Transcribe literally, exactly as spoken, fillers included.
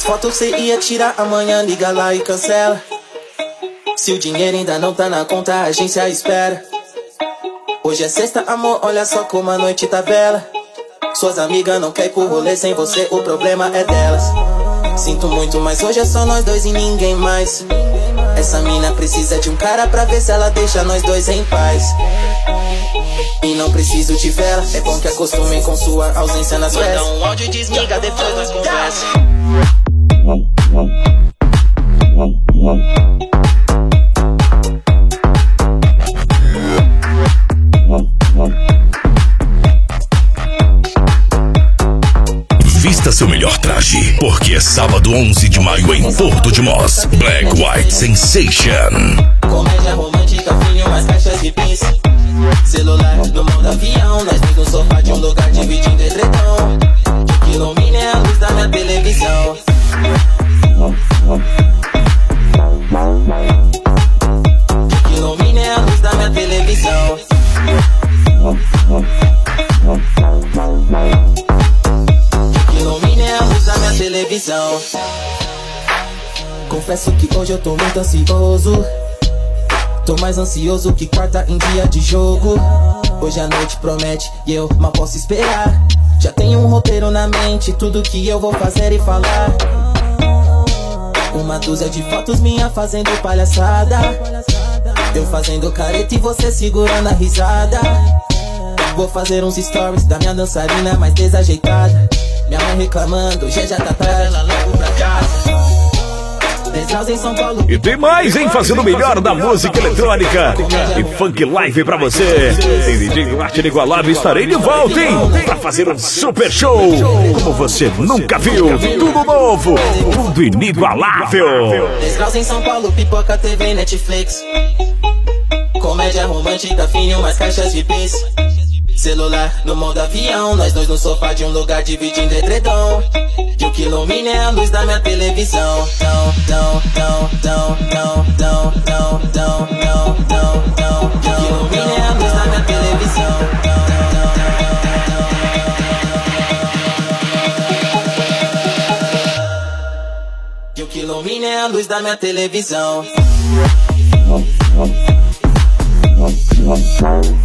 As fotos cê ia tirar amanhã, liga lá e cancela. Se o dinheiro ainda não tá na conta, a agência espera. Hoje é sexta, amor, olha só como a noite tá bela. Suas amigas não querem ir pro rolê sem você, o problema é delas. Sinto muito, mas hoje é só nós dois e ninguém mais. Essa mina precisa de um cara pra ver se ela deixa nós dois em paz. E não preciso de vela, é bom que acostumem com sua ausência nas festas. Manda um áudio e desmiga, depois nós conversa. Vista seu melhor traje, porque é sábado onze de maio em Porto de Mós. Black White Sensation. Comédia romântica, filho, mais caixas de pizza. Celular no modo avião, nós dois no sofá de um lugar dividindo edredom. Que ilumine a luz da minha televisão. Que ilumine a luz da minha televisão. Que ilumine a luz da minha televisão. Confesso que hoje eu tô muito ansioso. Tô mais ansioso que quarta em dia de jogo. Hoje a noite promete e eu mal posso esperar. Já tenho um roteiro na mente, tudo que eu vou fazer e falar. Uma dúzia de fotos minha fazendo palhaçada. Eu fazendo careta e você segurando a risada. Vou fazer uns stories da minha dançarina mais desajeitada. Minha mãe reclamando, já já tá tarde, ela logo pra casa. E tem mais, hein? Fazendo o melhor da música eletrônica e funk live pra você. Tem D J Arte Inigualável, estarei de volta, hein? Pra fazer um super show como você nunca viu. Tudo novo, tudo inigualável. Desgraça em São Paulo, pipoca, T V, Netflix. Comédia romântica, filho, mais caixas de pizza. Celular no modo avião, nós dois no sofá de um lugar dividindo edredom. Que o que ilumine é a luz da minha televisão. Tão, tão, tão, tão, tão, tão, tão, tão, tão, tão, tão. Que o que ilumine é a luz da minha televisão. Que o que ilumine é a luz da minha televisão.